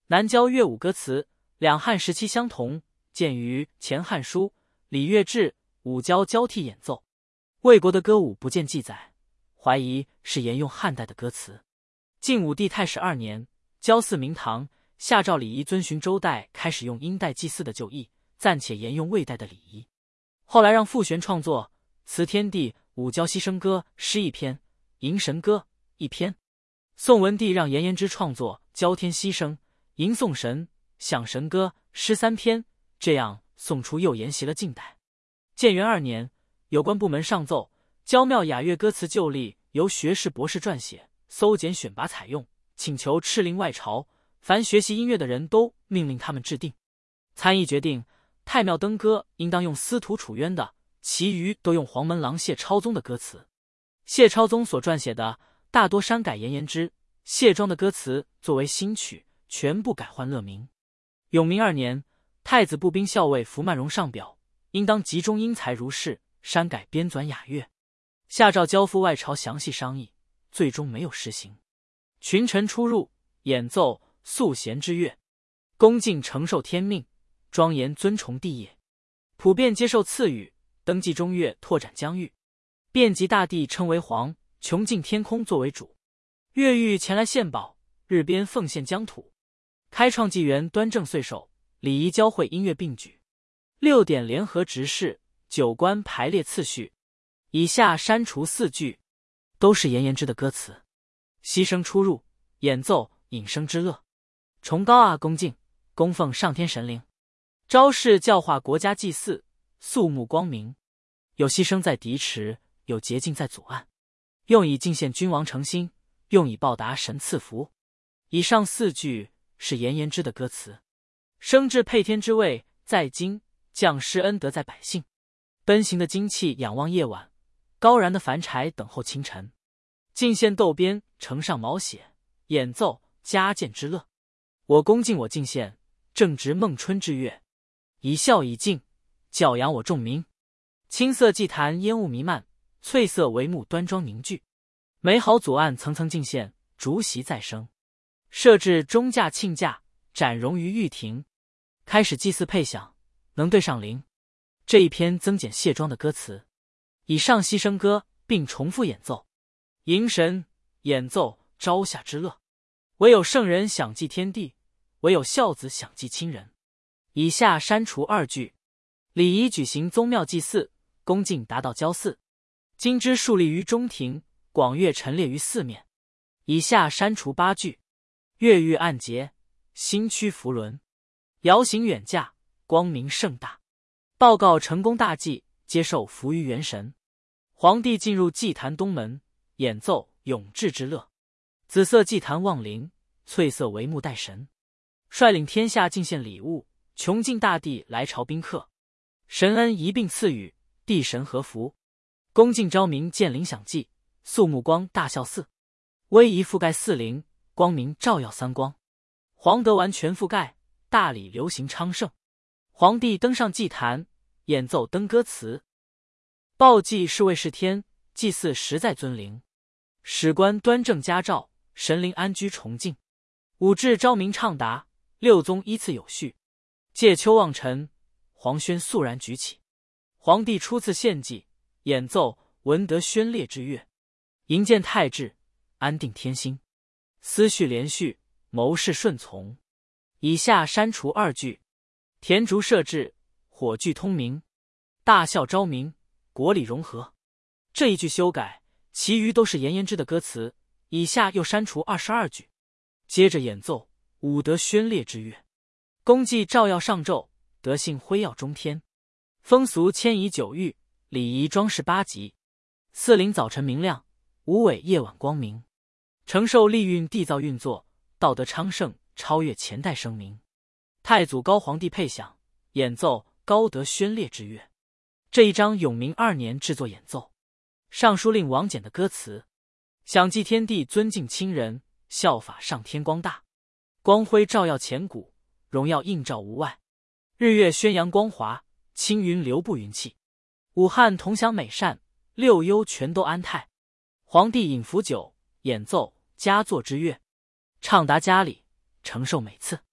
南郊乐舞歌词，两汉时期相同，见于《前汉书·礼乐志》，五交交替演奏。魏国的歌舞不见记载，怀疑是沿用汉代的歌词。晋武帝太始2年，交祀明堂，下诏礼仪遵循周代开始用殷代祭祀的旧义，暂且沿用魏代的礼仪。后来让傅玄创作《辞天地五交牺牲歌》诗1篇，《迎神歌》1篇。宋文帝让颜延之创作《交天牺牲》《迎送神》《享神歌》诗3篇，这样宋初又沿袭了晋代。建元2年，有关部门上奏，交庙雅乐歌词旧例由学士博士撰写，搜检选拔采用，请求敕令外朝，凡学习音乐的人都命令他们制定。参议决定，太庙登歌应当用司徒楚渊的，其余都用黄门郎谢超宗的歌词。谢超宗所撰写的大多删改颜延之、谢庄的歌词作为新曲，全部改换乐名。永明2年，太子步兵校尉符曼荣上表，应当集中英才如是，删改编纂雅乐，下诏交付外朝详细商议，最终没有施行。群臣出入，演奏肃贤之乐，恭敬承受天命，庄严尊崇帝业，普遍接受赐予，登记中乐，拓展疆域，遍及大地称为皇，穷尽天空作为主。乐欲前来献宝，日边奉献疆土，开创纪元端正岁首，礼仪交汇音乐并举，6点联合执事，9官排列次序。以下删除4句，都是颜延之的歌词。牺牲出入，演奏引声之乐，崇高啊恭敬，供奉上天神灵，昭示教化国家祭祀，肃穆光明。有牺牲在敌池，有洁净在阻岸，用以敬献君王诚心，用以报答神赐福。以上4句是颜延之的歌词。升至配天之位在今，降施恩德在百姓。奔行的精气仰望夜晚，高燃的凡柴等候清晨。进献斗边，呈上毛血，演奏加建之乐。我恭敬我敬献，正值孟春之月，以孝以敬，教养我众民。青色祭坛烟雾弥漫，翠色帷幕端庄凝聚。美好左岸层层进献，竹席再生。设置中驾庆驾，展荣于御庭。开始祭祀配享，能对上灵。这一篇增减谢庄的歌词。以上牺牲歌并重复演奏。迎神演奏朝夏之乐，唯有圣人享祭天地，唯有孝子享祭亲人。以下删除2句。礼仪举行宗庙祭祀，恭敬达到交祀。金枝竖立于中庭，广乐陈列于四面。以下删除8句。乐欲暗节，心驱福伦，遥行远驾，光明盛大。报告成功大计，接受福于元神。皇帝进入祭坛东门，演奏永志之乐。紫色祭坛望灵，翠色帷幕待神。率领天下进献礼物，穷尽大地来朝宾客。神恩一并赐予，地神和福。恭敬昭明建灵享祭，肃穆光大孝祀。威仪覆盖4灵，光明照耀3光。皇德完全覆盖，大礼流行昌盛。皇帝登上祭坛，演奏登歌词。报祭是为是天，祭祀实在尊灵。史官端正家诏，神灵安居崇敬。5至昭明畅达，6宗依次有序。借秋望尘，黄轩肃然举起。皇帝初次献祭，演奏闻得宣烈之乐，营建泰治，安定天心。思绪连续，谋事顺从。以下删除2句。田竹设置，火炬通明，大孝昭明，国礼融合。这一句修改，其余都是颜延之的歌词。以下又删除22句。接着演奏武德宣烈之乐，功绩照耀上昼，德性辉耀中天。风俗迁移9域，礼仪装饰8级。4灵早晨明亮，5尾夜晚光明。承受利运缔造运作，道德昌盛，超越前代声明。太祖高皇帝配享，演奏高德宣烈之乐。这一章永明2年制作演奏。尚书令王翦的歌词：享祭天地，尊敬亲人，效法上天光大。光辉照耀前古，荣耀映照无外。日月宣扬光华，青云流布云气。武汉同享美善，6幽全都安泰。皇帝饮福酒，演奏佳作之乐，畅达家里，承受美赐。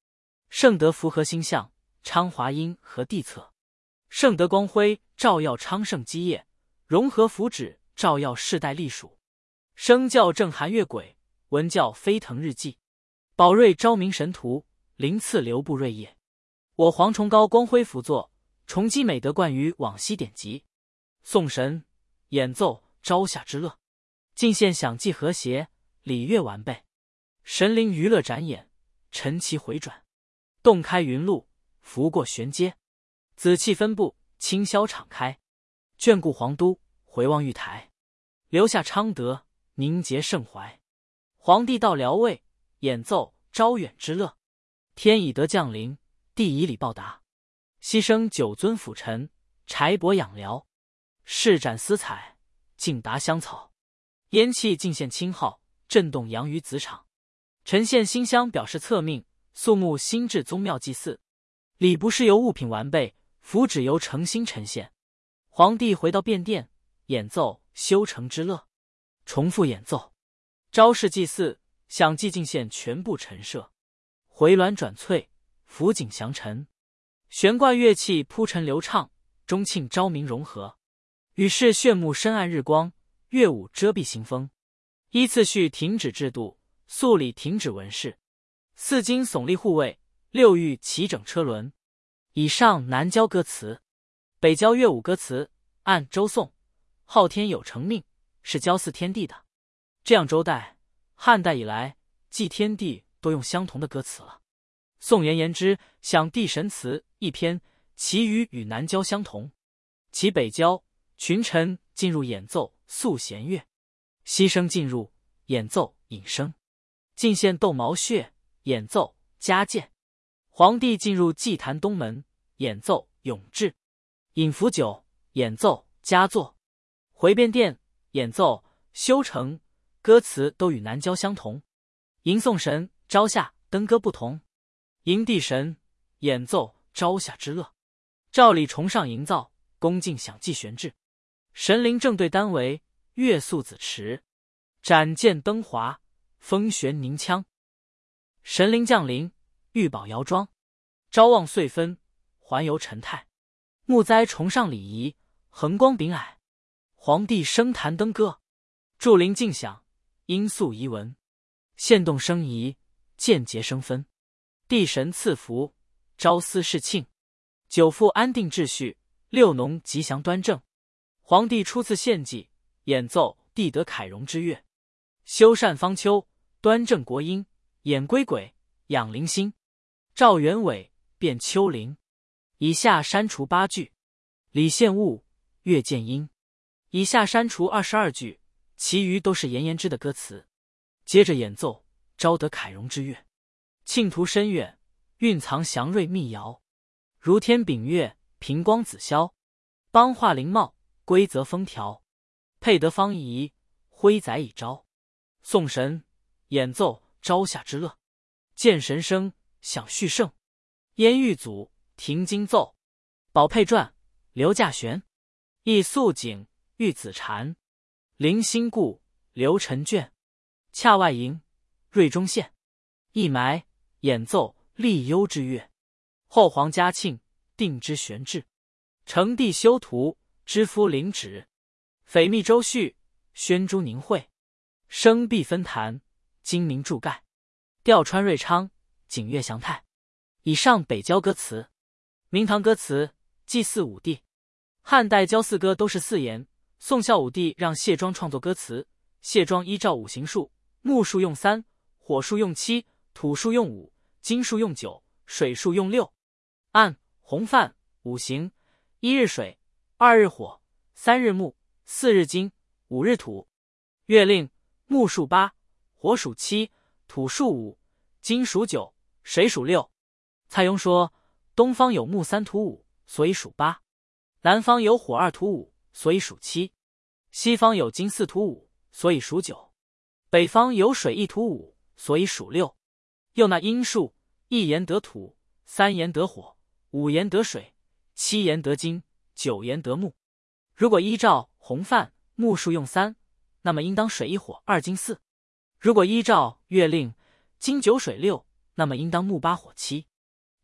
圣德符合星象，昌华阴和地侧。圣德光辉，照耀昌盛基业，融合福祉，照耀世代历数。生教正寒月鬼，文教飞腾日纪。宝瑞昭明神图，灵赐流布瑞业。我黄崇高光辉辅佐，重积美德冠于往昔典籍。颂神演奏，朝夏之乐。进献享祭和谐，礼乐完备。神灵娱乐展演，晨旗回转。洞开云路，拂过玄阶。紫气分布，清霄敞开。眷顾皇都，回望玉台。留下昌德，凝结圣怀。皇帝到辽位，演奏招远之乐。天以德降临，地以礼报答。牺牲九尊辅臣，柴帛养辽。施展私采，尽达香草。烟气尽现清号，震动阳于子场。陈献馨香表示册命，肃穆新制宗庙祭祀。礼不是由物品完备，福祉由诚心呈现。皇帝回到便殿，演奏修成之乐。重复演奏，昭示祭祀，享祭进献全部陈设。回鸾转翠，福景祥陈。悬挂乐器铺陈流畅，钟磬昭明融合。与是炫目深暗日光，乐舞遮蔽行风。依次序停止制度，肃礼停止文事。四经耸立护卫，六御齐整车轮。以上南郊歌词。北郊乐舞歌词，按周颂，昊天有成命，是交祀天地的。这样周代、汉代以来，祭天地都用相同的歌词了。宋元言之，享地神词一篇，其余与南郊相同。其北郊，群臣进入演奏肃弦乐，西声进入演奏引声，进献斗毛穴，演奏加剑。皇帝进入祭坛东门，演奏咏志。引符酒，演奏佳作。回便殿，演奏修成。歌词都与南郊相同。迎送神、朝夏登歌不同。迎地神，演奏朝夏之乐。照礼崇尚营造，恭敬享祭玄志。神灵正对单为，乐肃子持。展剑登华，风旋凝枪。神灵降临，玉宝摇庄。朝望岁分，环游陈泰。木栽崇尚礼仪，恒光秉蔼。皇帝升坛登歌，祝灵敬享，音肃仪文。献动生仪，间节生分。地神赐福，朝思事庆。九父安定秩序，六农吉祥端正。皇帝初次献祭，演奏地德凯荣之乐。修缮方丘，端正国音，演归鬼，养灵心。赵元伟，变丘陵。以下删除8句。礼献物，乐见音。以下删除22句，其余都是颜延之的歌词。接着演奏昭德凯荣之乐。庆图深远，蕴藏祥瑞密谣。如天秉月，平光子霄。邦化灵茂，规则风调。配得方仪，徽载以昭。颂神，演奏朝夏之乐。见神声，享续盛。燕玉祖，停经奏。宝佩传，刘稼玄。忆肃景，玉子禅。灵心固，刘陈卷。恰外营，瑞中县。一埋，演奏立幽之乐。后皇嘉庆，定之玄志。成帝修图，知夫领旨。匪密周序，宣诸宁会。生必分坛，精明柱盖。调川瑞昌，景岳祥泰。以上北郊歌词。明唐歌词，祭祀武帝。汉代郊祀歌都是4言。宋孝武帝让谢庄创作歌词，谢庄依照五行数，木数用3，火数用7，土数用5，金数用9，水数用6。按洪范五行：1日水，2日火，3日木，4日金，5日土。月令：木数8，火属7，土数5，金属9，水属6。蔡邕说：东方有木3土5，所以属8；南方有火2土5，所以属7；西方有金4土5，所以属9；北方有水1土5，所以属6。又那阴数：1言得土，3言得火，5言得水，7言得金，9言得木。如果依照洪范木数用3，那么应当水1火2金4；如果依照月令金9水6，那么应当木8火7。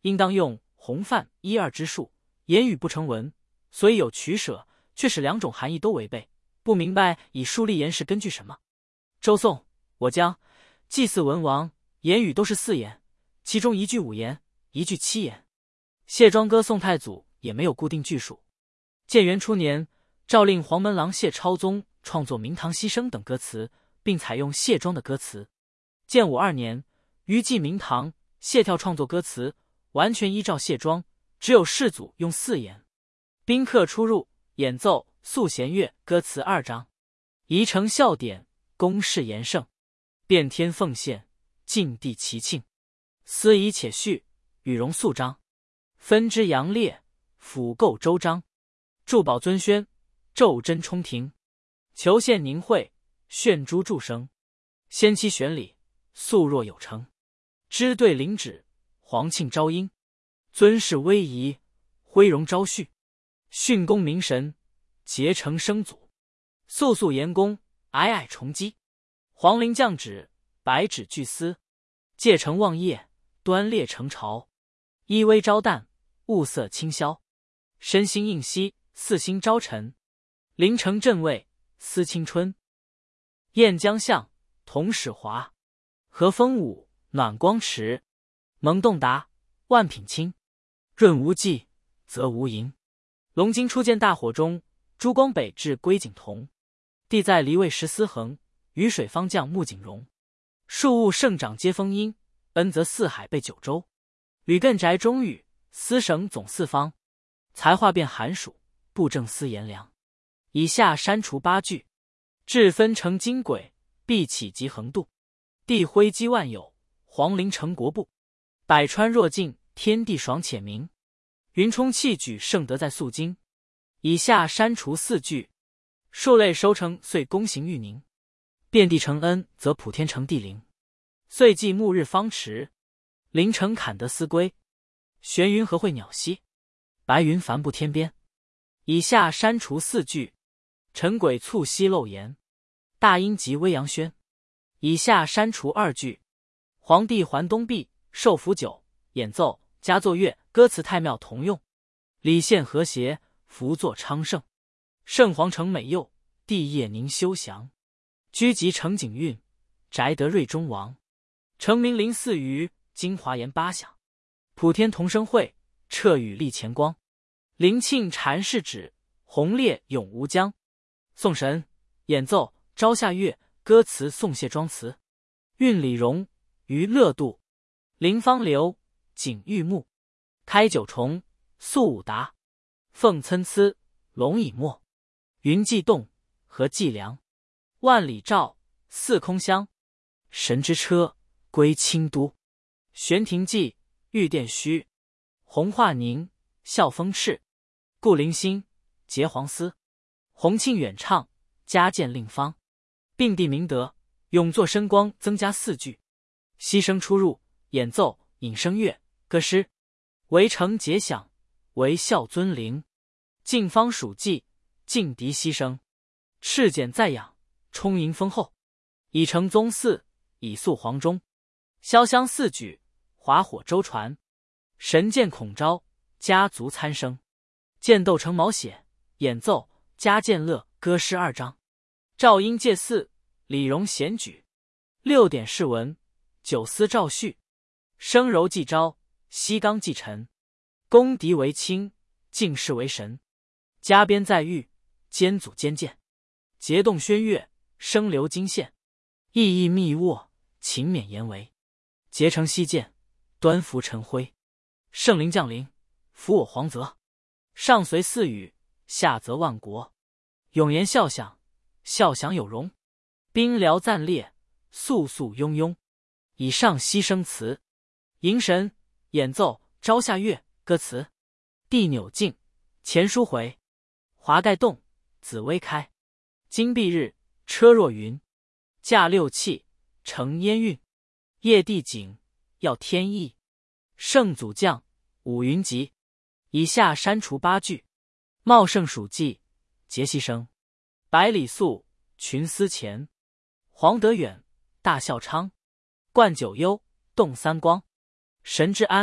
应当用洪范一二之数，言语不成文，所以有取舍，却使两种含义都违背，不明白以数立言是根据什么。周宋、我江祭祀文王，言语都是4言，其中一句5言，一句7言。谢庄歌宋太祖也没有固定句数。建元初年，诏令黄门郎谢超宗创作《明堂西声》等歌词，并采用谢庄的歌词。建武2年，于记明堂，谢跳创作歌词，完全依照谢庄，只有世祖用4言。宾客出入，演奏素弦乐歌词2章，宜成笑点，公事言盛，遍天奉献，尽地齐庆，司仪且序，与荣肃章，分之杨烈，辅构周章，祝宝尊宣，骤真冲庭，求献宁会，炫珠祝生，先期选礼，素若有成，支对领旨，皇庆昭英，尊事威仪，徽荣昭序，训功明神，结成生祖，肃肃严公，皑皑重基，皇陵降旨，白纸俱司，戒成望业，端列成朝，依微昭旦，物色清宵，身心应息，四星朝晨，临城镇卫，思青春，燕江向，同始华，和风舞，暖光池，蒙洞达，万品清，润无忌，则无垠。龙津初见大火中，珠光北至归景同，帝在离位石思衡，雨水方降穆景荣，庶物圣长皆封殷，恩泽四海备九州，吕艮宅中宇，司省总四方，才化变寒暑，布政司颜良。以下删除8句，至分成金轨，必起及横渡，帝徽基万有，皇陵成国部，百川若镜，天地爽且明，云冲气举，盛德在肃经。以下删除4句，数类收成，遂公行玉宁，遍地承恩，则普天成地灵，岁祭暮日方迟，临城坎德思归，玄云和会鸟息，白云帆布天边。以下删除4句，陈轨促西漏言，大音及微阳轩。以下删除2句，皇帝还东壁，受福酒，演奏佳作乐，歌词太妙同用，礼献和谐，福作昌盛，圣皇承美佑，帝业宁修祥，居集承景运，宅得瑞中王，承明临4余，京华言8响，普天同生会，彻宇立乾光，灵庆禅世旨，宏烈永无疆。宋神演奏朝夏乐，歌词宋谢庄词，韵李荣，于乐度，临芳流，景玉木，开九重，肃武达，凤参差，龙以墨，云际动，和计量，万里照，四空香，神之车，归清都，玄庭记，玉殿虚，红化宁，笑风赤，顾灵星，结黄丝，洪庆远唱，加建令方，并地明德，永作深光，增加4句，西声出入，演奏引声乐，歌诗，围城节响，为孝尊灵，晋方属稷，劲敌西声，赤简在养，充盈丰厚，以成宗嗣，以肃皇中，潇湘4举，华火周传，神剑孔昭，家族参生，剑斗成毛血，演奏加建乐，歌诗2章，赵英戒祀，李荣贤举，6点释文，九司赵序，生柔祭昭，西刚祭臣，公敌为卿，敬事为神，加鞭在御，兼祖兼见，节动宣乐，声流金线，意义密握，勤勉严为，结成西见，端服陈辉，圣灵降临，辅我皇泽，上随4语，下则万国，永言笑响，笑响有容，兵辽赞烈，肃肃雍雍。以上西声词，迎神演奏朝夏乐，歌词，地扭静，前书回，华盖动，紫微开，金碧日，车若云，驾6气，乘烟韵，夜地景，要天意，圣祖降，五云集。以下删除8句，茂盛属稷，节西声，百里肃，群思前，黄德远，大孝昌，冠九幽，动三光，神之安，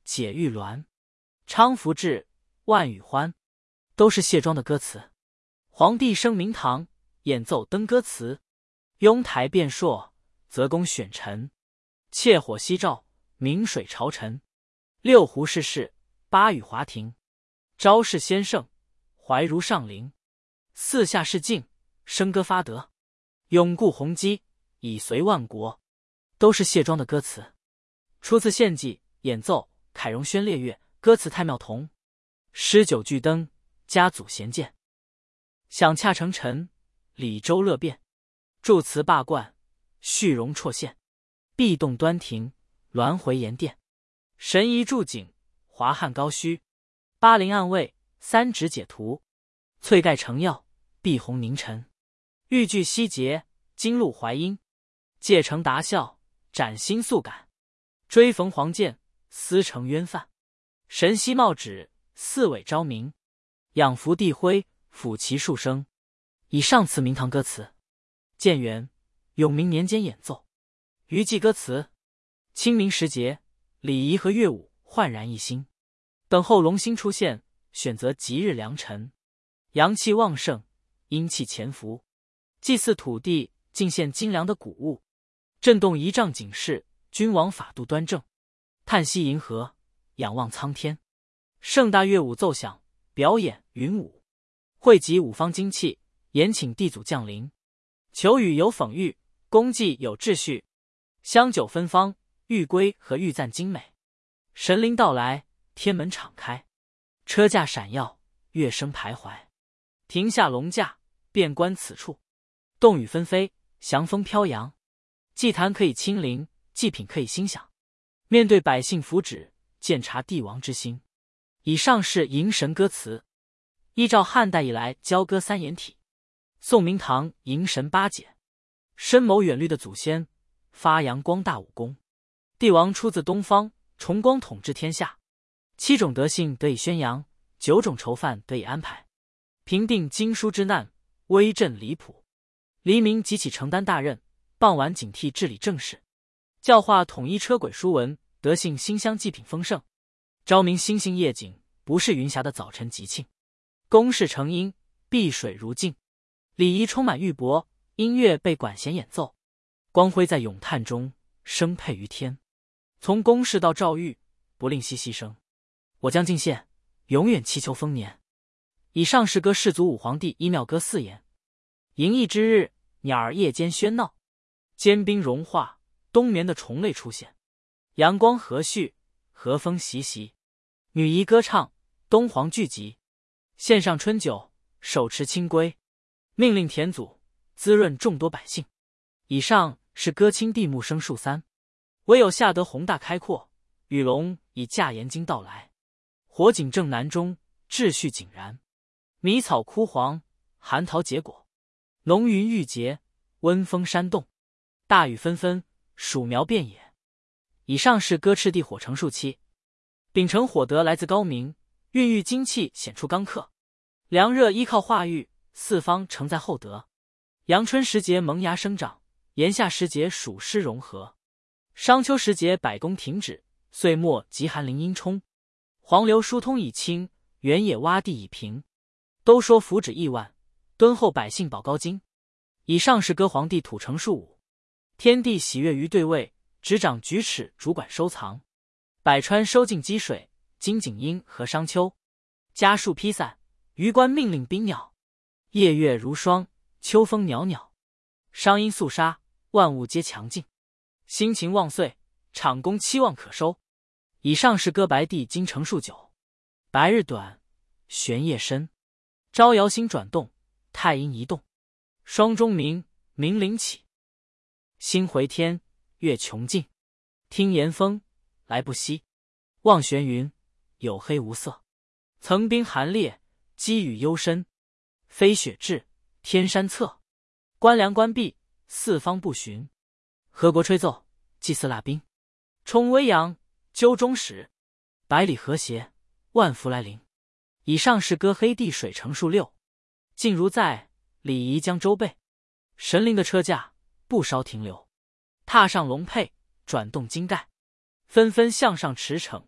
解玉鸾，昌福至，万语欢，都是谢庄的歌词。皇帝升明堂，演奏登歌词。雍台变朔，泽宫选臣。切火夕照，明水朝臣。六胡世事，八语华庭。昭示先圣，怀如上灵。四下是境，笙歌发德。永固弘基，以随万国，都是谢庄的歌词。出自献祭演奏凯荣轩烈乐，歌词太妙同。诗酒俱登，家祖贤鉴。响洽成尘，礼周乐变。祝词罢冠，续容辍现。壁动端庭，鸾回岩殿。神仪筑景，华汉高虚。巴陵暗卫，三指解图。翠盖成耀，碧红凝尘。玉具希节，金露怀阴。借成达笑，崭新素感。追逢黄剑，思成渊范。神熙茂旨，四尾昭明。仰伏地辉，抚其数声。以上词明堂歌词。建元、永明年间演奏。余记歌词。清明时节，礼仪和乐舞焕然一新。等候龙星出现，选择吉日良辰。阳气旺盛，阴气潜伏。祭祀土地，进献精良的谷物。震动仪仗警示，君王法度端正。叹息银河，仰望苍天。盛大乐舞奏响，表演云舞。汇集五方精气，延请地祖降临。求雨有讽喻，公祭有秩序。香酒芬芳，玉规和玉赞精美。神灵到来，天门敞开。车驾闪耀，乐声徘徊。停下龙驾，遍观此处。动雨纷飞，祥风飘扬。祭坛可以亲临，祭品可以欣享。面对百姓福祉，鉴察帝王之心。以上是迎神歌词，依照汉代以来交歌三言体。宋明堂迎神八解，深谋远虑的祖先，发扬光大武功。帝王出自东方，崇光统治天下。7种德性得以宣扬，9种囚犯得以安排。平定经书之难，威震离谱。黎明即起承担大任，傍晚警惕治理政事。教化统一车轨书文，德性馨香祭品丰盛。昭明星星夜景，不是云霞的早晨吉庆。宫室成音，碧水如镜。礼仪充满玉帛，音乐被管弦演奏。光辉在咏叹中，声配于天。从宫室到诏狱，不吝惜牺牲。我将进献，永远祈求丰年。以上是歌世祖武皇帝一妙歌4言。迎翼之日，鸟儿夜间喧闹。坚冰融化，冬眠的虫类出现。阳光和煦，和风习习。女仪歌唱，东皇聚集。献上春酒，手持清规。命令田祖，滋润众多百姓。以上是歌清帝穆生述3。唯有下得宏大开阔，雨龙以驾严经到来。火景正南中，秩序井然。迷草枯黄，寒桃结果。浓云郁结，温风煽动。大雨纷纷，黍苗遍野。以上是歌赤帝火成述7。秉承火德来自高明，孕育精气显出刚克。凉热依靠化育，四方承在厚德。阳春时节萌芽生长，炎夏时节暑湿融合。商秋时节百工停止，岁末极寒林阴冲。黄流疏通以清，原野洼地以平。都说福祉亿万，敦厚百姓保高经。以上是歌皇帝土成述5。天地喜悦于对位，执掌举尺主管收藏。百川收尽积水，金井阴和商丘。家树披散，余官命令冰鸟。夜月如霜，秋风袅袅。商因肃杀，万物皆强劲。辛勤旺岁，场工期望可收。以上是歌白帝经成述9。白日短，玄夜深。朝摇星转动，太阴移动。霜中鸣，鸣铃起。星回天，月穷尽。听严风，来不息。望玄云，有黑无色。层冰寒冽，积雨幽深。飞雪至，天山侧。关梁关闭，四方不巡。何国吹奏，祭祀腊宾。冲微阳，究中始。百里和谐，万福来临。以上是歌黑帝水成述6。静如在，礼仪将周备。神灵的车驾，不稍停留。踏上龙辔，转动金盖。纷纷向上驰骋，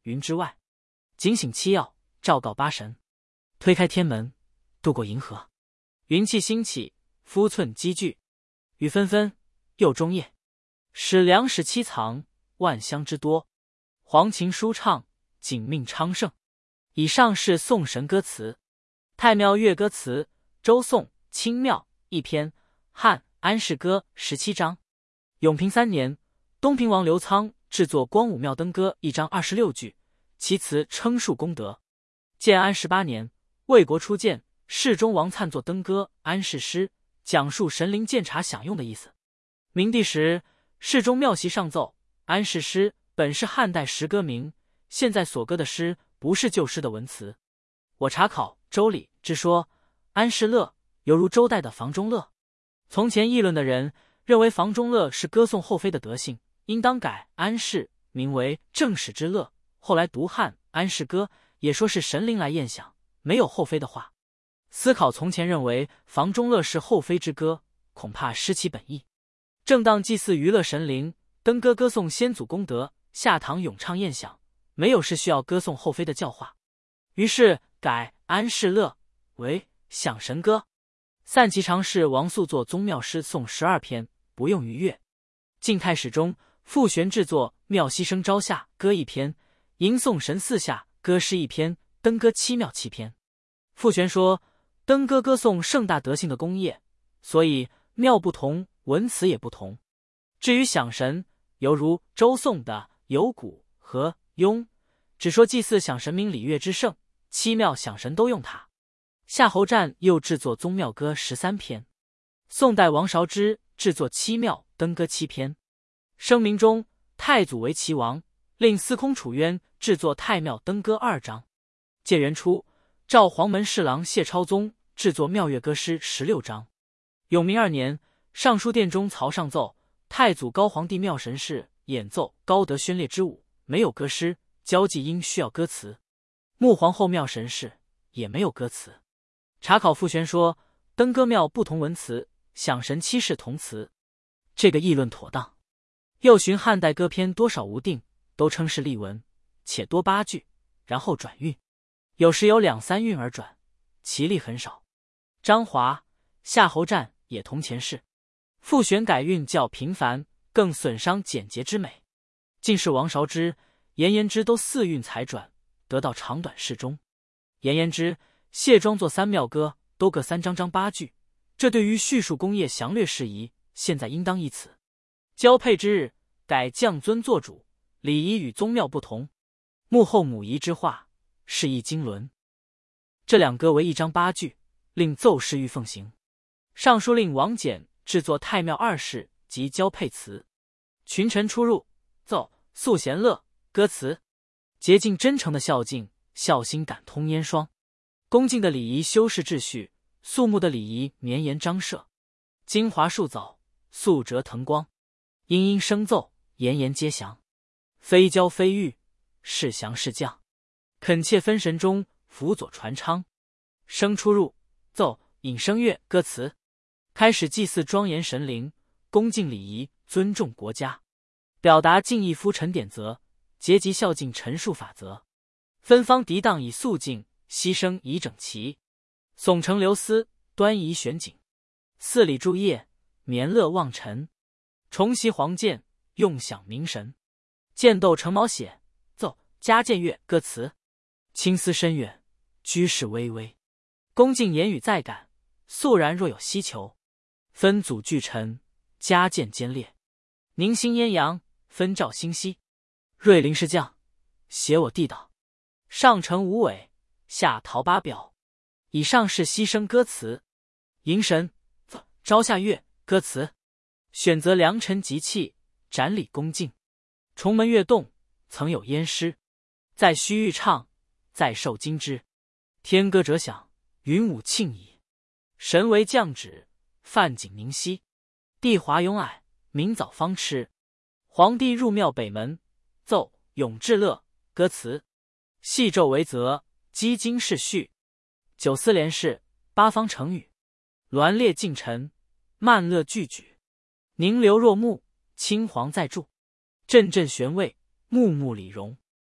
云之外，警醒七曜，昭告八神，推开天门，渡过银河。云气兴起，肤寸积聚，雨纷纷，又中夜。使粮食栖藏，万香之多，黄琴舒畅，景命昌盛。以上是颂神歌词。太庙乐歌词，周颂、清庙一篇，汉安世歌17章。永平3年，东平王刘仓制作光武庙灯歌1章26句，其词称述功德。建安18年，魏国初建，世宗王粲作灯歌《安世诗》，讲述神灵鉴察享用的意思。明帝时，世宗庙席上奏，《安世诗》本是汉代时歌名，现在所歌的诗不是旧诗的文词。我查考《周礼》之说，安世乐犹如周代的房中乐。从前议论的人认为房中乐是歌颂后妃的德性，应当改安世名为正史之乐。后来读汉安世歌，也说是神灵来验享，没有后妃的话。思考从前认为房中乐是后妃之歌，恐怕失其本意。正当祭祀娱乐神灵，灯歌歌颂先祖功德，下堂咏唱验享，没有是需要歌颂后妃的教化，于是改安世乐为享神歌。散骑常侍王肃作宗庙诗颂12篇，不用于乐。晋太史中，傅玄制作庙西生朝下歌1篇，吟颂神4下歌诗1篇，灯歌7庙7篇。傅玄说，灯歌歌颂盛大德性的功业，所以庙不同，文词也不同。至于享神，犹如周颂的有谷和雍，只说祭祀享神明礼乐之盛，7庙享神都用它。夏侯湛又制作宗庙歌13篇。宋代王韶之制作7庙灯歌7篇。声明中，太祖为齐王，令司空楚渊制作太庙灯歌2章。建元初，赵黄门侍郎谢超宗制作庙乐歌诗16章。永明2年，尚书殿中曹上奏，太祖高皇帝庙神事演奏高德宣烈之舞，没有歌诗，交际应需要歌词。穆皇后庙神事也没有歌词。查考傅玄说，灯歌庙不同文词，享神7事同词，这个议论妥当。又寻汉代歌篇多少无定，都称是例文，且多8句，然后转韵，有时有2、3韵而转，其例很少。张华、夏侯湛也同前事。傅玄改韵较频繁，更损伤简洁之美。进士王韶之、颜延之都4韵才转，得到长短适中。颜延之、谢庄作3庙歌，都各3章章8句，这对于叙述功业详略事宜，现在应当依此。交配之日，改降尊做主，礼仪与宗庙不同。幕后母仪之话，是一经纶。这2歌为1章8句，令奏事欲奉行。尚书令王翦制作太庙2事及交配词。群臣出入，奏素贤乐歌词，洁净真诚的孝敬，孝心感通烟霜。恭敬的礼仪修饰秩序，肃穆的礼仪绵延张设。精华数藻，素折腾光，殷殷声奏，言言皆详。非骄非欲，是降是降，恳切分神中，辅佐传昌。声出入，奏引声乐歌词，开始祭祀庄严神灵，恭敬礼仪，尊重国家，表达敬意夫臣典则，节集孝敬陈述法则。分方涤荡以肃静，牺牲以整齐。耸成流丝，端仪选景。四礼祝夜，绵乐望尘。重袭黄剑，用享明神。剑斗成毛血，奏加剑乐歌词。青丝深远，居士巍巍。恭敬言语再感，肃然若有希求。分组俱陈，加剑尖烈。凝星烟阳，分照星稀。瑞灵是将，写我地道。上承五尾，下陶八表。以上是牺牲歌词。迎神，朝下乐歌词。选择良辰吉气，展礼恭敬。重门乐动，曾有燕诗。在须臾唱，在受金枝。天歌者响，云舞庆矣。神为降旨，范景明晰。帝华永蔼，明早方吃。皇帝入庙北门，奏永至乐歌词。细纣为则，积经世序。九司连氏，八方成语。鸾列进臣，曼乐俱举。宁流若木，青黄在柱。阵阵玄味，穆穆里容。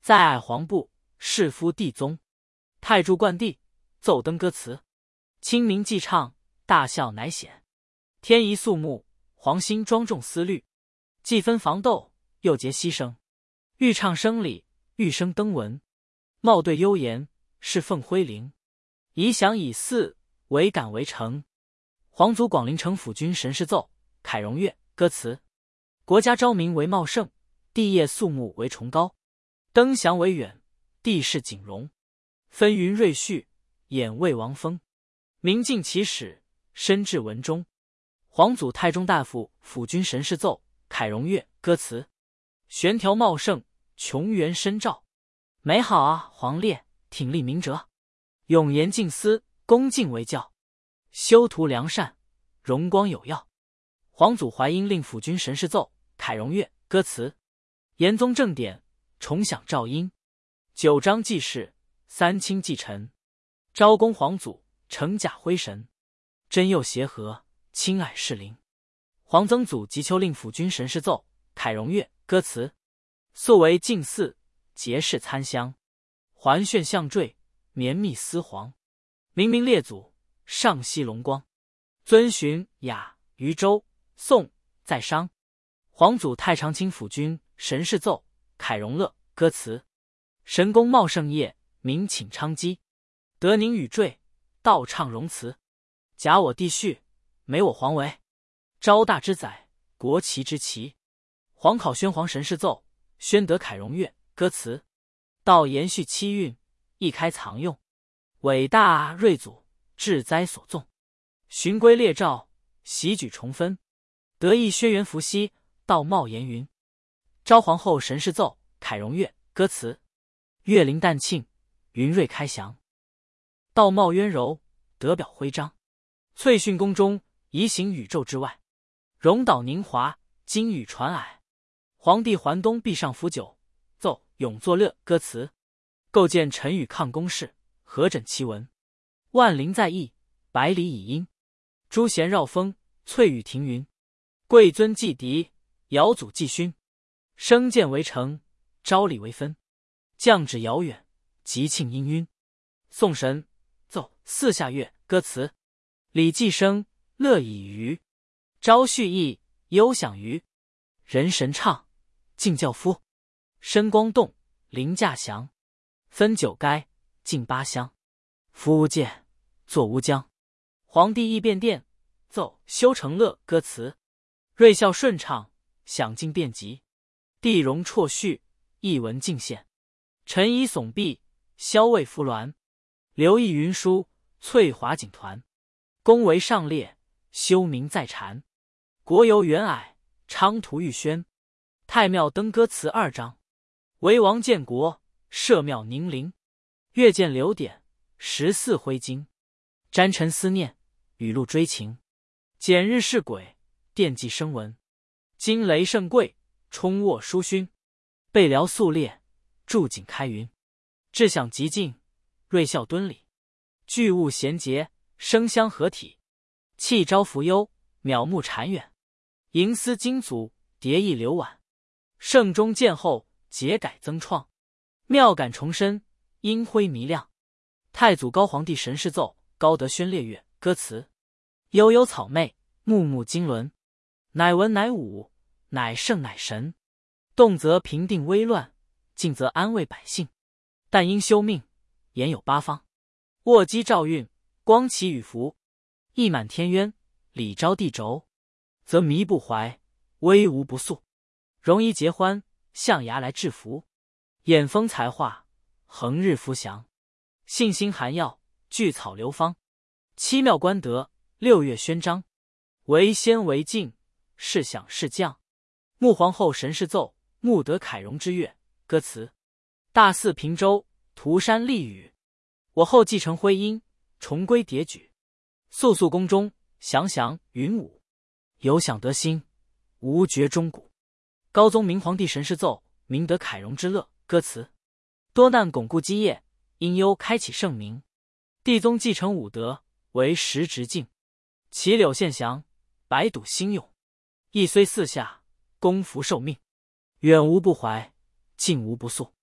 再爱黄布，世夫帝宗。太柱冠帝，奏登歌词。清明既唱，大笑乃显。天仪肃穆，黄心庄重思虑。既分防斗，又结牺牲。欲唱生礼，欲生登文。貌对幽言，是奉辉灵。以享以祀，为感为诚。皇祖广陵城府君神事奏，凯荣乐。歌词：国家昭明为茂盛，帝业肃穆为崇高。登祥为远，地势景荣。分云瑞婿，演魏王风。明镜起始，深至文中。皇祖太中大夫辅君神事奏，凯荣乐。歌词：悬条茂盛，琼园深照。美好啊，皇烈，挺立明哲。永严敬思，恭敬为教。修图良善，荣光有耀。皇祖淮阴令辅君神事奏，凯荣乐。歌词：严宗正典，重享诏音。九章纪事，三清祭臣。昭公皇祖，承甲辉神。真佑协和，亲爱适龄。皇曾祖吉丘令辅君神事奏，凯荣乐。歌词：素为敬祀，节事参香。环炫象坠，绵密丝黄。明明列祖，上熙龙光。遵循雅于周，宋在商。皇祖太常卿辅君神事奏，凯荣乐。歌词：神功茂盛业，民请昌基。德宁宇坠，道畅荣辞。假我弟婿，美我皇为。昭大之宰，国旗之旗。皇考宣皇神事奏，宣德凯荣乐。歌词：道延续七运，一开藏用。伟大睿祖，治灾所纵。循规列诏，习举重分。得意轩辕伏羲，道茂严云。昭皇后神事奏，凯荣乐。歌词：月灵旦庆，云瑞开祥。道貌渊柔，德表徽章。翠训宫中，移行宇宙之外。荣岛宁华，金宇传蔼。皇帝还东壁上伏酒，奏永作乐。歌词：构建陈与抗宫事，合枕其文。万灵在翼，百里以音。诸弦绕峰，翠羽停云。贵尊祭敌，尧祖祭勋。升建为城，昭礼为分。降旨遥远，吉庆氤氲。宋神奏四下乐。歌词：礼既生，乐已余。昭蓄意，悠享余。人神畅，敬教夫。身光动，灵驾祥。分九垓，进八乡。夫无界，坐无疆。皇帝意变殿，奏修成乐。歌词：瑞孝顺畅，享尽遍及。帝容辍序，一文尽现。陈仪耸璧，萧魏扶鸾。刘毅云书，翠华锦团。宫为上列，修明在禅。国游远蔼，昌图玉轩。太庙登歌词2章。为王建国，社庙宁陵。月见流点，14徽经。瞻臣思念，雨露追情。简日是轨，惦记声闻。惊雷盛贵，冲卧书勋。备辽肃烈，筑景开云。志享极尽，瑞孝敦礼。巨物衔结，生香合体。气昭扶幽，渺目禅远。银丝金足，蝶翼流婉。盛中见后，节改增创。妙感重申，阴辉弥亮。太祖高皇帝神事奏，高德宣烈乐。歌词：悠悠草昧，穆穆经纶。乃文乃武，乃圣乃神。动则平定危乱，静则安慰百姓。但因修命，言有八方。卧击诏运，光启羽服。意满天渊，礼昭地轴。则迷不怀，威无不肃。容仪结欢，象牙来制服。眼风才化，恒日福祥。信心涵耀，聚草流芳。七妙官德，6月宣章。为先为敬，是享是降。穆皇后神事奏，穆德凯荣之乐。歌词：大祀平州，涂山丽宇。我后继承徽音，重归迭举。肃肃宫中，祥祥云武。有享得心，无绝钟鼓。高宗明皇帝神事奏，明德凯荣之乐。歌词：多难巩固基业，因忧开启圣明。帝宗继承武德，为时直进。祁柳献祥，白笃兴勇。亦虽四下，功服受命。远无不怀，近无不肃。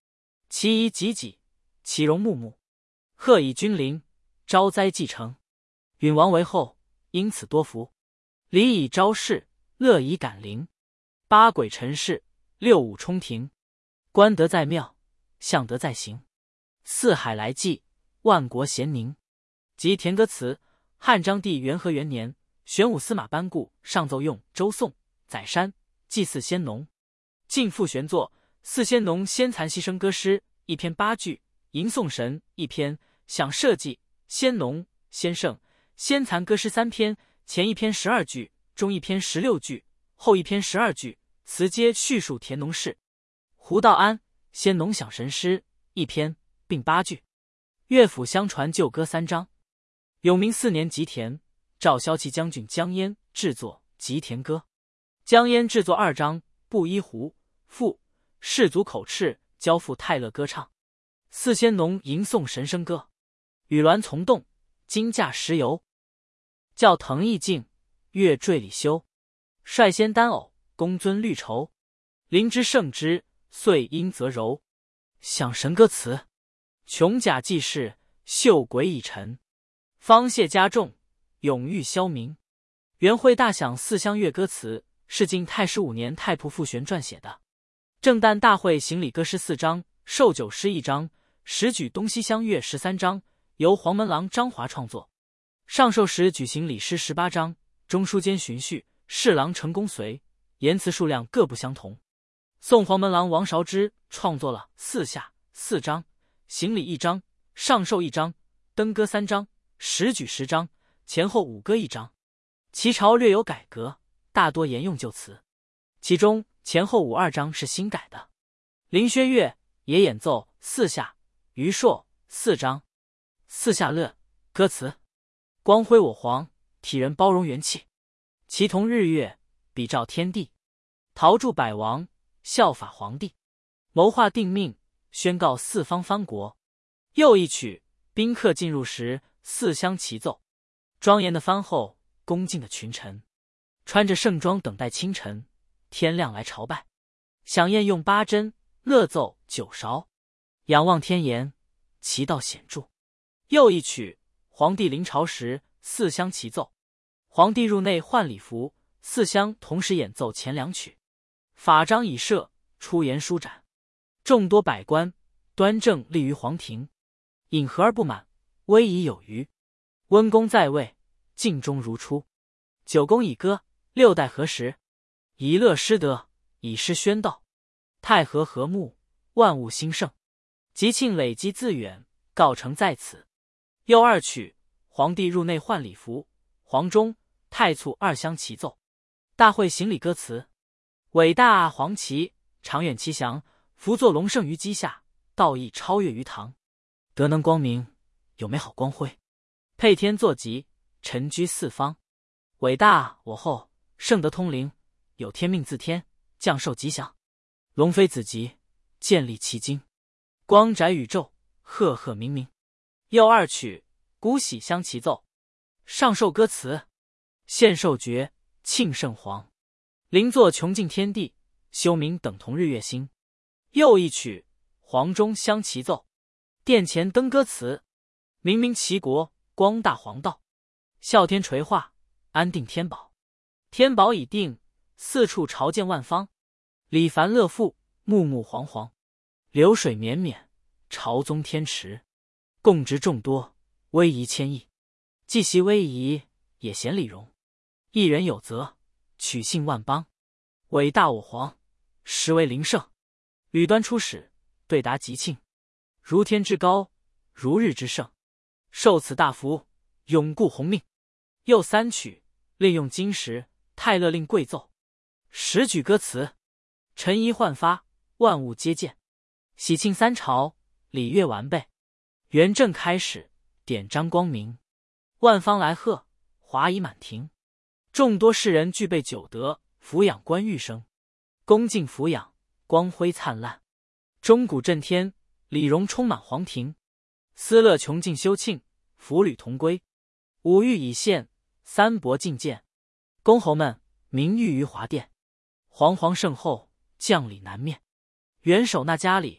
其仪己己，其容穆穆。贺以君临，招灾继承。允王为后，因此多福。礼以昭示，乐以感灵。八轨陈氏，六五冲庭。官德在庙，相德在行。四海来济，万国咸宁。及田歌词，汉章帝元和元年，玄武司马班固上奏用周颂、载山、祭祀先农。晋复玄作四先农先蚕牺牲歌诗一篇8句，吟颂神一篇，享社稷、先农、先圣、先蚕歌诗3篇，前一篇12句，中一篇16句，后一篇12句，词皆叙述田农事。胡道安先农享神诗一篇，并8句。乐府相传旧歌3章。永明4年吉田，赵骁骑将军江淹制作吉田歌。江淹制作2章，布衣胡赋，士卒口敕，交付泰勒歌唱。四先农吟诵神声歌。羽鸾从动，金驾石游。教腾翼竞，乐坠里修。率先丹偶，公尊绿绸。灵之圣之，遂阴则柔。享神歌词，琼甲济世，秀轨以陈。方谢加重，永欲消明。元徽大享4乡乐歌词，是晋太师5年太仆傅玄撰写的。正旦大会行礼歌诗4章，寿酒诗1章，时举东西乡乐13章，由黄门郎张华创作。上寿时举行礼诗18章，中书监荀序、侍郎陈公随，言辞数量各不相同。宋黄门郎王韶之创作了4下4章，行礼1章，上寿1章，登歌3章，时举10章，前后5歌1章。其朝略有改革，大多沿用旧词，其中前后52章是新改的。林轩乐也演奏4下，余硕4章。4下乐歌词：光辉我皇，体人包容元气，其同日月，比照天地。陶铸百王，效法皇帝，谋划定命，宣告四方藩国。又一曲，宾客进入时，4乡齐奏。庄严的藩后，恭敬的群臣，穿着盛装等待清晨，天亮来朝拜。享宴用8针，乐奏9韶。仰望天颜，其道显著。又一曲，皇帝临朝时，4乡齐奏。皇帝入内换礼服，4乡同时演奏前2曲。法章已设，出言舒展。众多百官，端正立于皇庭。饮和而不满，威仪有余。温公在位，尽忠如初。9公以歌，6代何时？以乐施德，以诗宣道。太和和睦，万物兴盛。吉庆累积自远，告成在此。又2曲，皇帝入内换礼服，黄钟、太簇2乡齐奏。大会行礼歌词：伟大黄旗，长远其祥，福作隆盛于基下，道义超越于堂。德能光明，有美好光辉。配天作吉，臣居四方。伟大我后，圣德通灵，有天命自天，降寿吉祥。龙飞子集，建立其经。光宅宇宙，赫赫明明。又2曲，鼓喜相齐奏。上寿歌词：献寿爵，庆圣皇。灵作穷尽天地，修明等同日月星。又一曲，黄钟相齐奏。殿前登歌词：明明齐国，光大皇道。啸天垂化，安定天宝。天宝已定，四处朝见万方。礼繁乐富，穆穆煌煌。流水绵绵，朝宗天池。共职众多，威仪千亿。既习威仪，也贤礼容。一人有责，取信万邦。伟大我皇，实为灵圣。履端出使，对答吉庆。如天之高，如日之盛。受此大福，永固弘命。又3曲，另用金石，泰勒令贵奏。时举歌词：臣仪焕发，万物皆见。喜庆3朝，礼乐完备。元正开始，典章光明。万方来贺，华仪满庭。众多士人具备9德，抚养官御生。恭敬抚养，光辉灿烂。钟鼓震天，礼容充满皇庭。思乐穷尽休庆，福履同归。五欲已现，三伯进见。公侯们名誉于华殿。皇皇圣后，将礼南面。元首纳家里，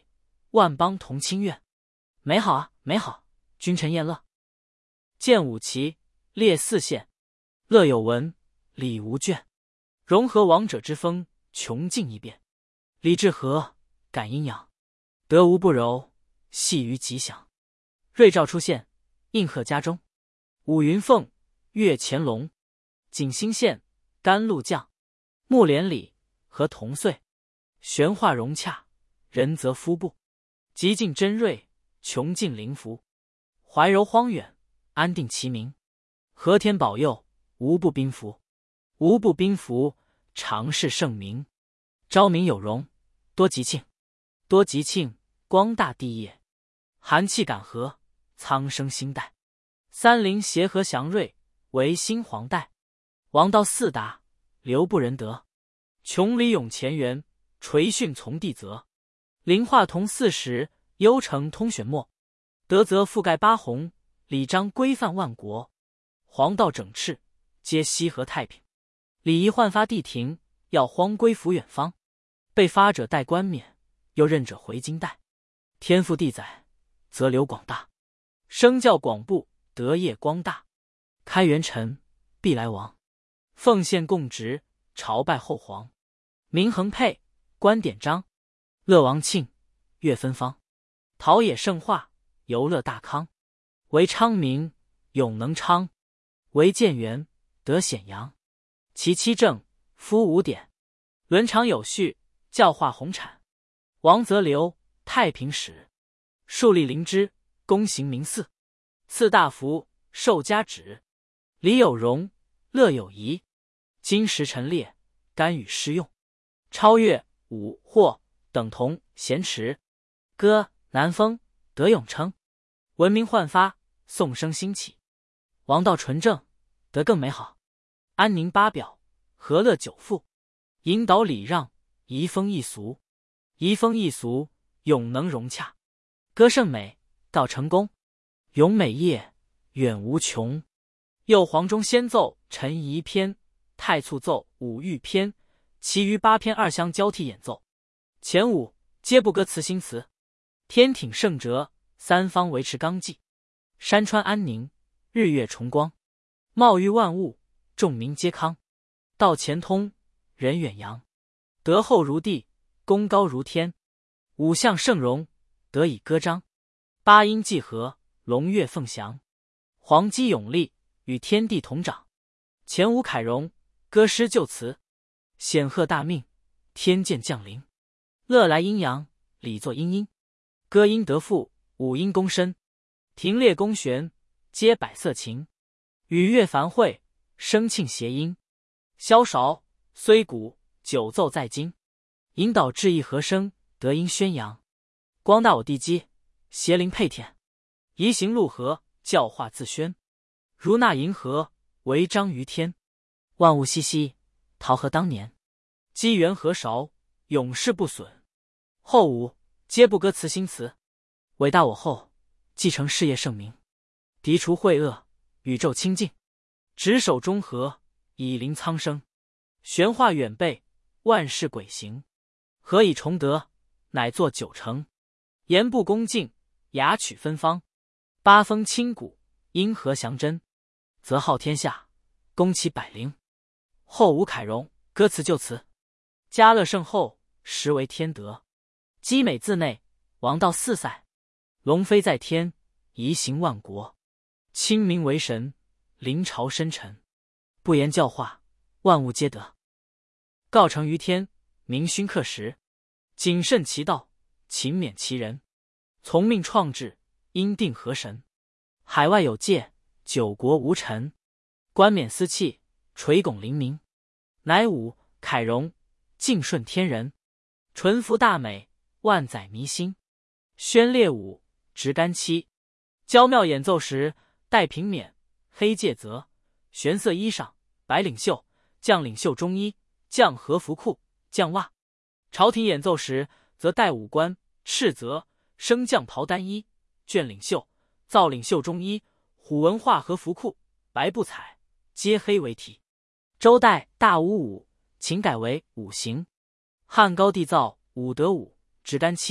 万邦同亲愿。美好啊，美好！君臣宴乐，建五旗，列四县，乐有文，礼无倦。融合王者之风，穷尽一变。礼至和，感阴阳，德无不柔，系于吉祥。瑞兆出现，应和家中。五云凤，跃乾隆。景兴县，甘露降。木莲里，和同岁。玄化融洽，仁泽夫部。极尽真瑞，穷尽灵福。怀柔荒远，安定其民。和天保佑，无不宾服。无不宾服，常事盛名。昭明有容，多吉庆。多吉庆，光大地业。寒气感和，苍生兴代。三陵协和祥瑞，为新皇代。王道四达，留不仁德。穷理永乾元，垂训从地泽。灵化同40，幽城通选末。德泽覆盖八洪，礼章规范万国。皇道整饬，皆羲和太平。礼仪焕发地庭，要荒归服远方。被发者待冠冕，又任者回京代。天赋地载，则流广大。生教广布，德业光大。开元辰，必来王。奉献供职，朝拜后皇。民恒配，官典章。乐王庆，乐芬芳。陶冶圣化，游乐大康。为昌明，永能昌。为建元，得显扬。其七正，夫五典。伦常有序，教化宏产。王则流，太平始。树立灵芝，躬行民祀。赐大福，受嘉旨。礼有容，乐有仪。金石陈列，甘与施用。超越武或等同咸池。歌南风，得永称。文明焕发，颂声兴起。王道纯正，得更美好。安宁八表，和乐九富。引导礼让，移风易俗。移风易俗，永能融洽。歌圣美，道成功。咏美业，远无穷。右黄中先奏陈仪篇，太簇奏五御篇，其余8篇二相交替演奏。前5皆不歌词新词。天挺圣哲，三方维持纲纪。山川安宁，日月重光。茂育万物，众民皆康。道前通，人远扬。德厚如地，功高如天。五象盛荣，得以歌章。八音既和，龙跃凤翔。黄鸡永立，与天地同长。前五凯荣，歌诗就词。显赫大命，天剑降临。乐来阴阳，礼作阴阴。歌音得富，五音公深。庭列宫悬，皆百色琴。与乐繁会，声磬谐音。箫韶虽古，久奏在今。引导致意和声，得音宣扬。光大我地基，协灵配天。移行路河，教化自宣。如纳银河，为章于天。万物熙熙，陶和当年。机缘和韶，永世不损。后五皆不歌词新词。伟大我后，继承事业盛名。涤除秽恶，宇宙清净。执手中和，以临苍生。玄化远备，万事轨行。何以崇德，乃作9成。言不恭敬，雅曲芬芳。八风清谷，音和祥真。则号天下，攻其百灵。后五凯荣，歌词就词。嘉乐盛后，实为天德。基美自内，王道四塞。龙飞在天，移行万国。清明为神，临朝深沉。不言教化，万物皆得。告成于天，明勋克时。谨慎其道，勤勉其人。从命创制，因定河神。海外有界，九国无尘。冠冕司器，垂拱灵明。乃武凯荣，敬顺天人。淳服大美，万载弥新。宣烈武，执干戚。娇妙演奏时，戴平冕，黑戒则。玄色衣裳，白领袖，将领袖中衣，将和服裤，将袜。朝廷演奏时，则戴武冠，赤则，升降袍单衣，卷领袖，造领袖中衣，虎纹画和服裤，白布彩，皆黑为题。周代大武武，秦改为武行。汉高帝造武德武，执干戚，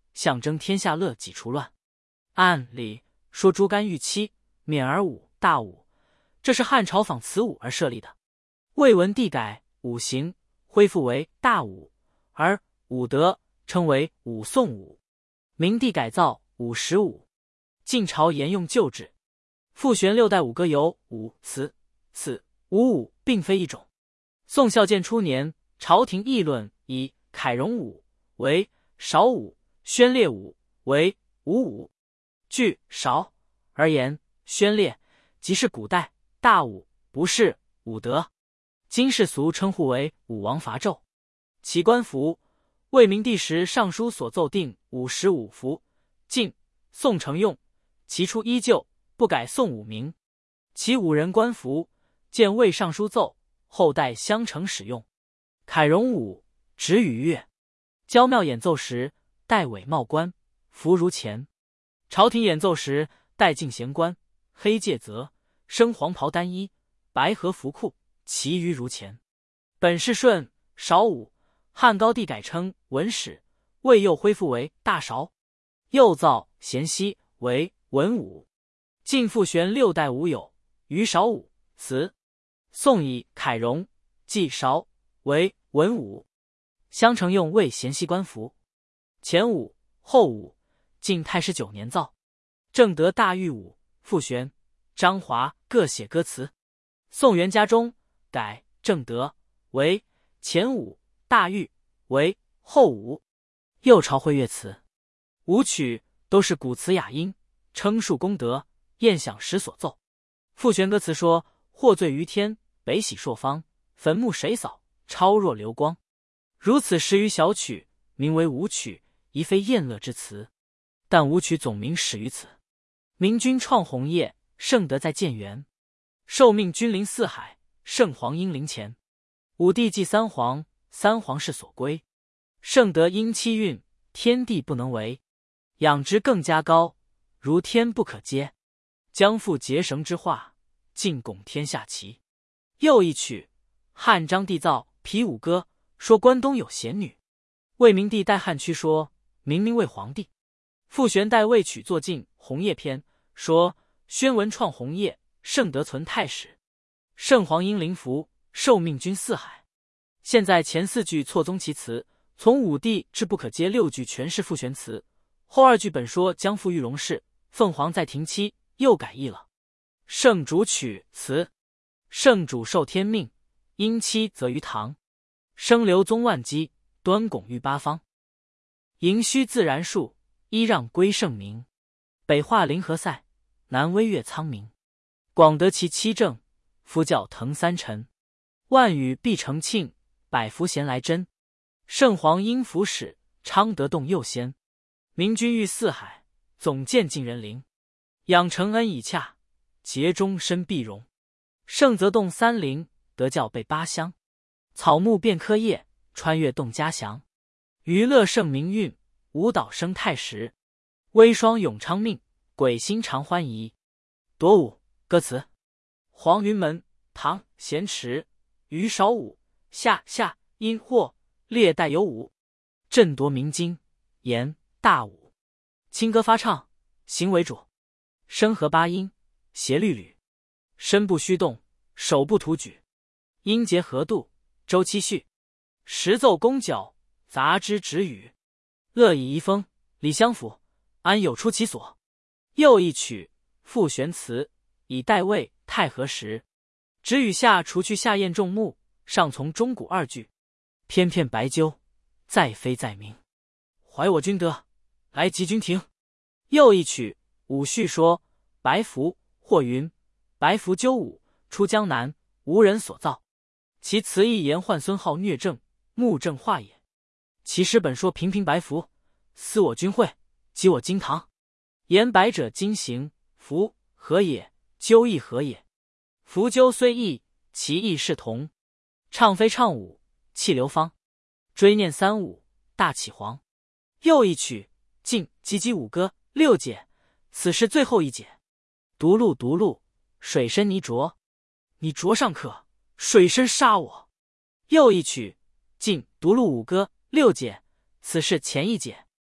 象征天下乐己除乱。按理说猪肝玉漆，免而武大武，这是汉朝仿此武而设立的。魏文帝改武行，恢复为大武，而武德称为武宋武。明帝改造武十武，晋朝沿用旧制。傅玄六代五歌有武、此武武并非一种。宋孝建初年，朝廷议论以凯荣武为少武，宣烈武为武武。据少而言，宣烈即是古代大武，不是武德。今世俗称呼为武王伐纣。其官服，魏明帝时尚书所奏定武十五服，晋、宋承用，其初依旧，不改宋武名。其五人官服，见魏尚书奏，后代相承使用。凯荣武，指与乐，娇妙演奏时，戴伪帽冠，服如前。朝廷演奏时，戴进衔冠，黑戒则，生黄袍单衣，白和服裤，其余如前。本是顺少武，汉高帝改称文史，魏又恢复为大韶，又造咸熙为文武。晋傅玄六代武有于少武、祠。宋以凯荣、纪韶为文武，相承用为咸熙官服。前武、后武，晋太师9年造。正德大御武，傅玄、张华各写歌词。宋元嘉中改正德为前武，大御为后武。右朝会乐词，舞曲都是古词雅音，称述功德，宴享时所奏。傅玄歌词说：获罪于天，北喜朔方，坟墓谁扫，超若流光。如此10余小曲，名为舞曲，宜非宴乐之词。但舞曲总名始于此。明君创红叶，圣德在建元。受命君临四海，圣皇英灵前。武帝祭三皇，三皇是所归。圣德因七运，天地不能为。养殖更加高，如天不可接。将复结绳之化，尽拱天下齐。又一曲，汉章帝造皮舞歌，说关东有贤女。魏明帝代汉区说，明为皇帝。傅玄代魏曲作晋红叶篇，说宣文创红叶，圣德存太史。圣皇英灵符，受命君四海。现在前4句错综其词，从武帝至不可接6句全是傅玄词，后2句本说将复玉龙氏，凤凰在庭期，又改意了。圣主曲词，圣主受天命，因期则于堂。生流宗万机，端拱御八方。盈虚自然数，依让归圣明。北化灵河塞，南威岳苍冥。广得其7正，夫教腾3辰。万语必成庆，百福贤来真。圣皇因福使，昌德动佑先。明君御四海，总见尽人灵。养承恩以洽，节终身必荣。圣则动3灵，德教备8乡。草木变科业，穿越动嘉祥。娱乐圣明运，舞蹈生太时。微霜永昌命，鬼心常欢宜。夺舞歌词，黄云门，唐咸池，于少武，夏殷或列带有武。振夺明经，言大武。清歌发唱，行为主。声和八音，协律吕。身不虚动，手不图举。音节合度，周期序。时奏宫角，杂之止语。乐以遗风，礼相辅，安有出其所。又一曲，傅玄词，以代魏太和时。止语下除去夏宴众目，上从钟鼓2句。翩翩白鸠，在飞在鸣。怀我君德，来集君庭。又一曲，武序说，白服或云，白服纠武，出江南，无人所造。其词意言宦孙浩虐政，穆正化也。其诗本说平白服，思我君会，及我京堂。言白者今行，服何也？纠亦何也？服纠虽异，其意是同。唱非唱舞，气流芳。追念3舞，大启黄。又一曲，晋及击舞歌6解，此是最后一解。独路，水深泥浊，你浊上客，水深杀我。又一曲，晋独路舞歌6解，此是前一解。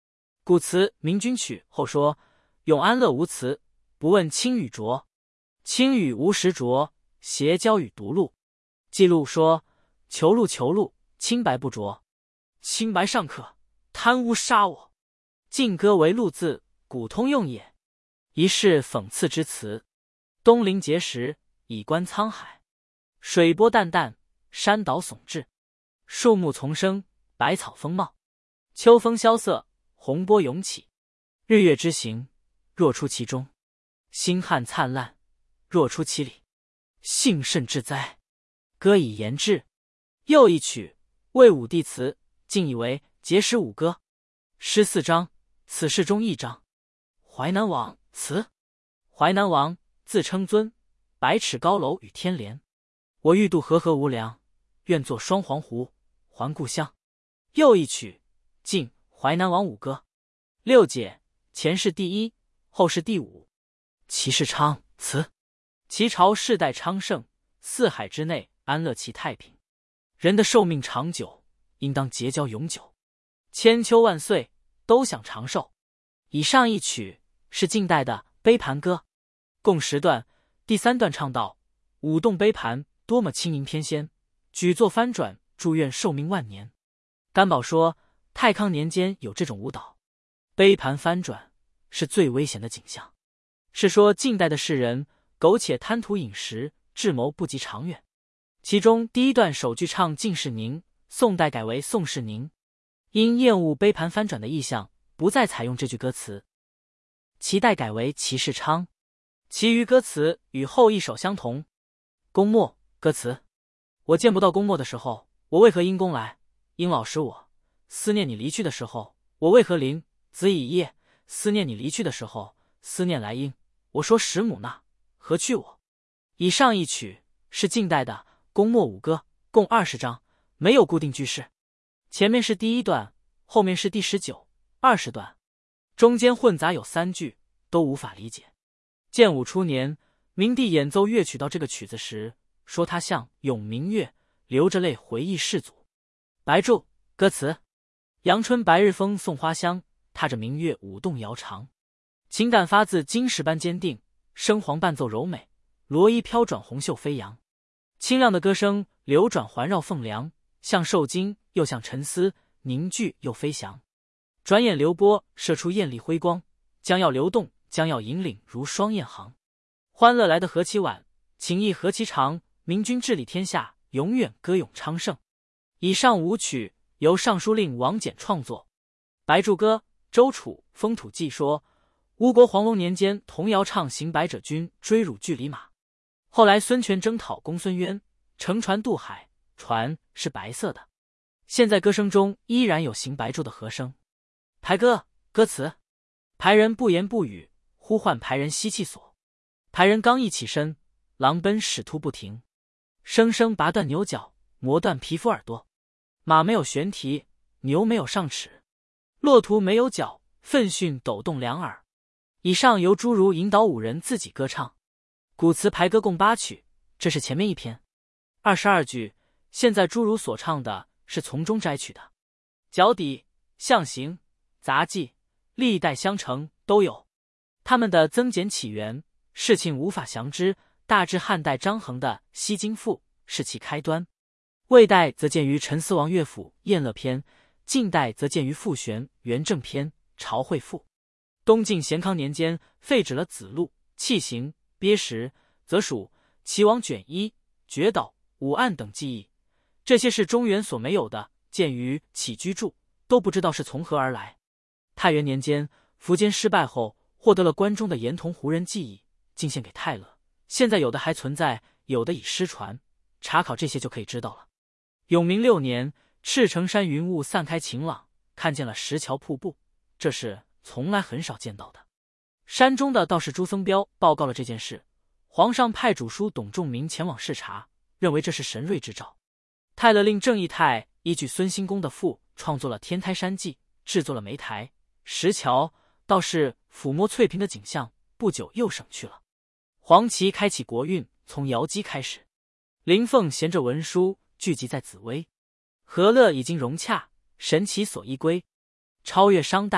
故词明君曲后说：永安乐无词，不问青与浊。青与无实浊，邪交与独露。记录说：求露求露，清白不浊。清白尚可，贪污杀我。晋歌为露字，古通用也。一是讽刺之词。东临碣石，以观沧海。水波淡淡，山岛耸峙。树木丛生，百草丰茂。秋风萧瑟，洪波涌起。日月之行，若出其中；星汉灿烂，若出其里。幸甚至哉！歌以言志。又一曲，魏武帝词，竟以为碣石五歌。诗4章，此事中1章。淮南王词。淮南王自称尊，百尺高楼与天连。我欲渡河无量，愿作双黄鹄，还故乡。又一曲，晋淮南王五歌。6解，前世第一，后世第五。齐世昌词。齐朝世代昌盛，四海之内安乐其太平。人的寿命长久，应当结交永久。千秋万岁，都想长寿。以上一曲是晋代的杯盘歌，共10段。第3段唱道：舞动杯盘，多么轻盈天仙，举座翻转，祝愿寿命万年。甘宝说，太康年间有这种舞蹈，杯盘翻转是最危险的景象，是说近代的世人苟且贪图饮食，智谋不及长远。其中第1段首句唱晋士宁，宋代改为宋士宁，因厌恶杯盘翻转的意象，不再采用这句歌词。齐代改为齐世昌，其余歌词与后一首相同。公墨歌词：我见不到公墨的时候，我为何因公来？因老使我思念你离去的时候，我为何临？子以夜思念你离去的时候，思念来因。我说使母那，何去我？以上一曲是晋代的公墨五歌，共20章，没有固定句式。前面是第1段，后面是第19、20段，中间混杂有3句，都无法理解。建武初年，明帝演奏乐曲到这个曲子时，说他像咏明月，流着泪回忆世祖。白注歌词：阳春白日风送花香，踏着明月舞动摇长。情感发自金石般坚定，声簧伴奏柔美，罗衣飘转红袖飞扬。清亮的歌声流转环绕凤梁，像受惊又像沉思，凝聚又飞翔。转眼流波射出艳丽辉光，将要流动，将要引领，如双燕航。欢乐来得何其晚，情意何其长，明君治理天下，永远歌咏昌盛。以上5曲由尚书令王翦创作。白注歌：周楚封土记说，吴国黄龙年间，童谣唱行白者军追辱巨里马。后来孙权征讨公孙渊，乘船渡海，船是白色的。现在歌声中依然有行白咒的和声。排歌歌词：排人不言不语，呼唤排人吸气所。排人刚一起身，狼奔使突不停。生生拔断牛角，磨断皮肤耳朵。马没有悬蹄，牛没有上齿，骆驼没有角，奋训抖动两耳。以上由诸儒引导5人自己歌唱。古词排歌共8曲，这是前面一篇。22句，现在诸儒所唱的是从中摘取的。脚底、象形、杂技、历代相承都有。他们的增减起源，事情无法详知，大致汉代张衡的《西京赋》是其开端。魏代则见于陈思王乐府《宴乐篇》，晋代则见于傅玄《元正篇》《朝会赋》。东晋咸康年间废止了子路、器行、鳖石，则属齐王卷一、绝岛、武案等记忆。这些是中原所没有的，见于《起居注》，都不知道是从何而来。太元年间，苻坚失败后，获得了关中的盐铜胡人技艺，进献给泰勒。现在有的还存在，有的已失传。查考这些就可以知道了。永明6年，赤城山云雾散开晴朗，看见了石桥瀑布，这是从来很少见到的。山中的道士朱僧彪报告了这件事，皇上派主书董仲明前往视察，认为这是神瑞之兆。泰勒令郑义泰依据孙兴公的赋创作了天台山记，制作了梅台、石桥，倒是抚摸翠屏的景象，不久又省去了。黄旗开启国运，从瑶姬开始。林凤衔着文书聚集在紫薇，和乐已经融洽，神奇所依归。超越商代，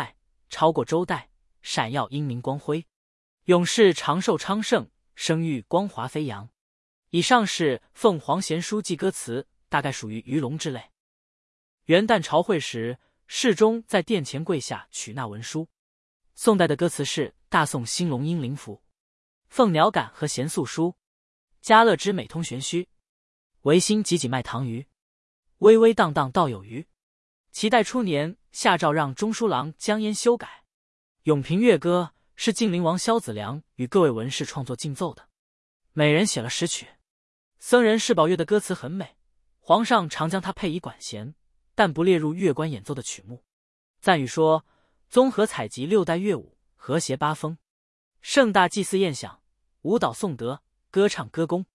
超过周代，闪耀英明光辉。永世长寿昌盛，声誉光华飞扬。以上是凤凰贤书记歌词，大概属于鱼龙之类。元旦朝会时，世宗在殿前跪下取纳文书。宋代的歌词是大宋兴隆英灵符、凤鸟感和咸素书。嘉乐之美通玄虚，维新挤挤卖唐虞，微微荡荡道有余。齐代初年，下诏让中书郎江淹修改。永平乐歌是晋灵王萧子良与各位文士创作竞奏的，每人写了10曲。僧人释宝乐的歌词很美，皇上常将它配以管弦，但不列入乐官演奏的曲目。赞语说，综合采集6代乐舞，和谐8风，盛大祭祀宴享，舞蹈颂德，歌唱歌功。